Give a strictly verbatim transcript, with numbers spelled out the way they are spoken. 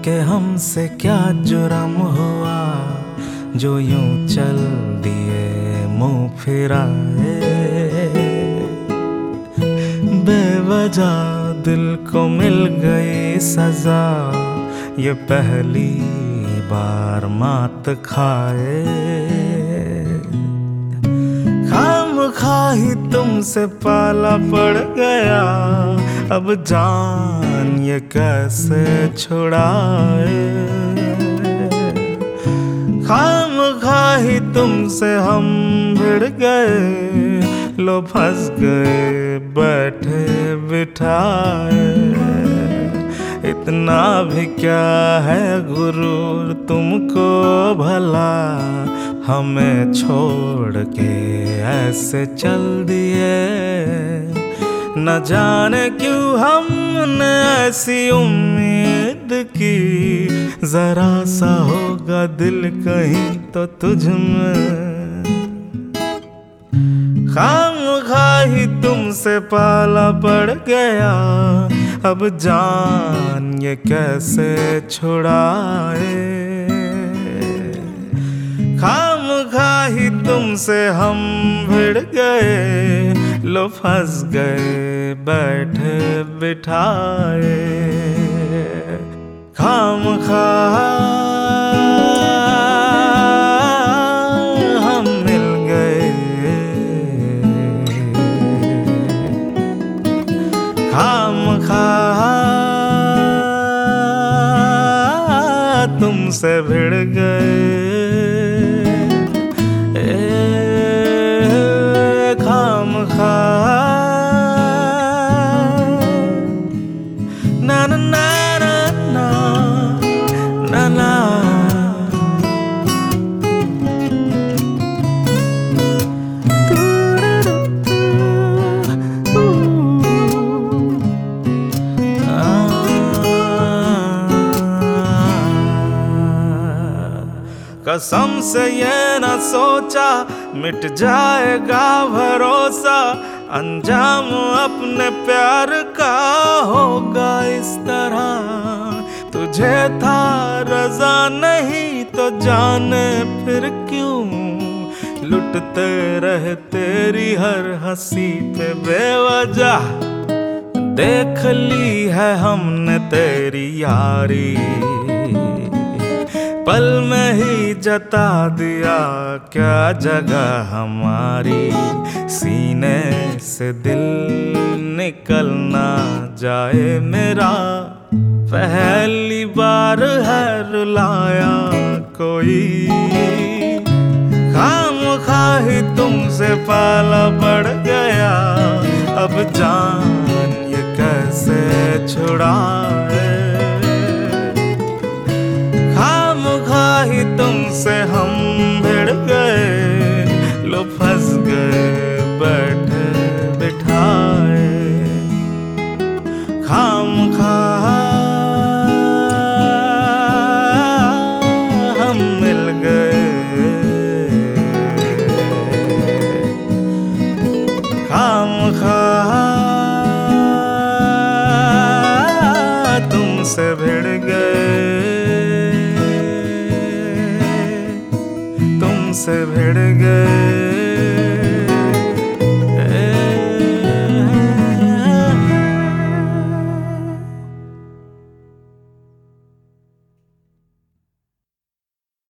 के हमसे क्या जुर्म हुआ जो यूं चल दिए मुंह फिराए। बेवजह दिल को मिल गई सजा, ये पहली बार मात खाए। खामखा ही तुमसे पाला पड़ गया, अब जान ये कैसे छुड़ाए। खामखा ही तुमसे हम भिड़ गए, लो फंस गए बैठे बिठाए। इतना भी क्या है गुरूर तुमको भला, हमें छोड़ के ऐसे चल दिए। न जाने क्यों हमने ऐसी उम्मीद की, जरा सा होगा दिल कहीं तो तुझ में। खामखा ही तुमसे पाला पड़ गया, अब जान ये कैसे छुड़ाए। खामखा ही तुमसे हम भिड़ गए, लो फंस गए बैठे बिठाए। खामखा हम मिल गए, खामखा तुमसे भिड़ गए। खामखा ना ना ना ना ना ना कसम से ये न सोचा मिट जाएगा भरोसा, अंजाम अपने प्यार का होगा इस तरह। तुझे था रजा नहीं तो जाने फिर क्यों, लुटते रहे तेरी हर हंसी पे बेवजह। देख ली है हमने तेरी यारी, पल में ही जता दिया क्या जगह हमारी। सीने से दिल निकल ना जाए मेरा, पहली बार है रुलाया कोई। खामखा ही तुमसे पाला पड़ गया, अब जान ये कैसे छुड़ाए। खामखा ही तुमसे हम भिड़ गए, लो फंस गए बैठे बिठाए। खामखा हम मिल गए, खामखा तुमसे भिड़ गए, तुमसे भिड़ गए।